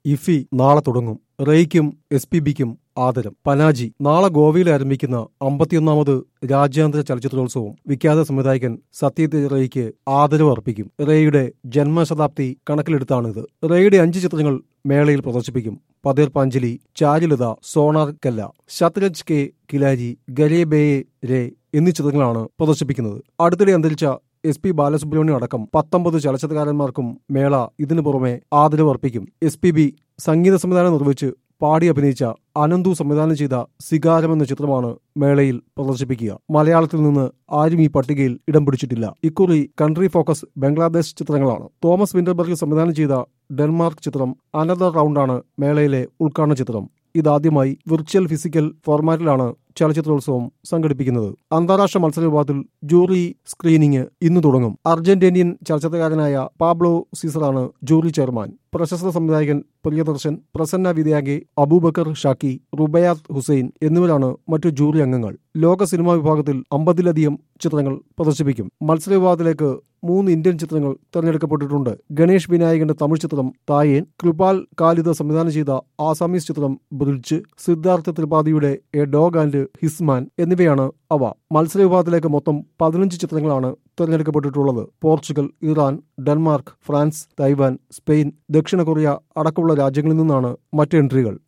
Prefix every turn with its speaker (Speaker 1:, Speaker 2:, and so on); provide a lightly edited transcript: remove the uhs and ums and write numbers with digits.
Speaker 1: ഇഫി നാളെ തുടങ്ങും. റെയ്ക്കും SPBക്കും ആദരം. പനാജി നാളെ ഗോവയിൽ ആരംഭിക്കുന്ന 51ാമത് രാജ്യാന്തര ചലച്ചിത്രോത്സവം വിഖ്യാത സംവിധായകൻ സത്യജിത് റേയ്ക്ക് ആദരവ് അർപ്പിക്കും. റേയുടെ ജന്മശതാബ്ദി കണക്കിലെടുത്താണിത്. റേയുടെ 5 ചിത്രങ്ങൾ മേളയിൽ പ്രദർശിപ്പിക്കും. പതേർ പാഞ്ചലി, ചാരുലത, സോണാർ കല്ല, ശത്രജ് കെ കിലാരി, ഗരേ ബേയെ രേ എന്നീ ചിത്രങ്ങളാണ് പ്രദർശിപ്പിക്കുന്നത്. അടുത്തിടെ അന്തരിച്ച SP ബാലസുബ്രഹ്മണ്യം അടക്കം 19 ചലച്ചിത്രകാരന്മാർക്കും മേള ഇതിനു പുറമെ ആദരവ് അർപ്പിക്കും. SPB സംഗീത സംവിധാനം നിർവഹിച്ച് പാടി അഭിനയിച്ച അനന്തു സംവിധാനം ചെയ്ത സിഗാരം എന്ന ചിത്രമാണ് മേളയിൽ പ്രദർശിപ്പിക്കുക. മലയാളത്തിൽ നിന്ന് ആരും ഈ പട്ടികയിൽ ഇടം പിടിച്ചിട്ടില്ല. ഇക്കുറി കൺട്രി ഫോക്കസ് ബംഗ്ലാദേശ് ചിത്രങ്ങളാണ്. തോമസ് വിന്റർബർഗ് സംവിധാനം ചെയ്ത ഡെൻമാർക്ക് ചിത്രം അനദർ റൗണ്ടാണ് മേളയിലെ ഉദ്ഘാടന ചിത്രം. ഇതാദ്യമായി വിർച്വൽ ഫിസിക്കൽ ഫോർമാറ്റിലാണ് ചലച്ചിത്രോത്സവം സംഘടിപ്പിക്കുന്നത്. അന്താരാഷ്ട്ര മത്സര വിഭാഗത്തിൽ ജൂറി സ്ക്രീനിംഗ് ഇന്ന് തുടങ്ങും. അർജന്റീനിയൻ ചലച്ചിത്രകാരനായ പാബ്ലോ സീസറാണ് ജൂറി ചെയർമാൻ. പ്രശസ്ത സംവിധായകൻ പ്രിയദർശൻ, പ്രസന്ന വിദ്യാഗെ, അബൂബക്കർ ഷാക്കി, റുബയാത്ത് ഹുസൈൻ എന്നിവരാണ് മറ്റു ജൂറി അംഗങ്ങൾ. ലോക സിനിമാ വിഭാഗത്തിൽ 50ലധികം ചിത്രങ്ങൾ പ്രദർശിപ്പിക്കും. മത്സര വിഭാഗത്തിലേക്ക് 3 ഇന്ത്യൻ ചിത്രങ്ങൾ തെരഞ്ഞെടുക്കപ്പെട്ടിട്ടുണ്ട്. ഗണേഷ് വിനായകന്റെ തമിഴ് ചിത്രം തായേൻ, കൃപാൽ കാലിദ സംവിധാനം ചെയ്ത ആസാമീസ് ചിത്രം ബ്രിഡ്ജ്, സിദ്ധാർത്ഥ ത്രിപാഠിയുടെ എ ഡോഗ് ആൻഡ് ഹിസ്മാൻ എന്നിവയാണ് അവ. മത്സര വിഭാഗത്തിലേക്ക് മൊത്തം 15 ചിത്രങ്ങളാണ് തെരഞ്ഞെടുക്കപ്പെട്ടിട്ടുള്ളത്. Portugal, Iran, Denmark, France, Taiwan, Spain, ദക്ഷിണ കൊറിയ അടക്കമുള്ള രാജ്യങ്ങളിൽ നിന്നാണ് മറ്റ് എൻട്രികൾ.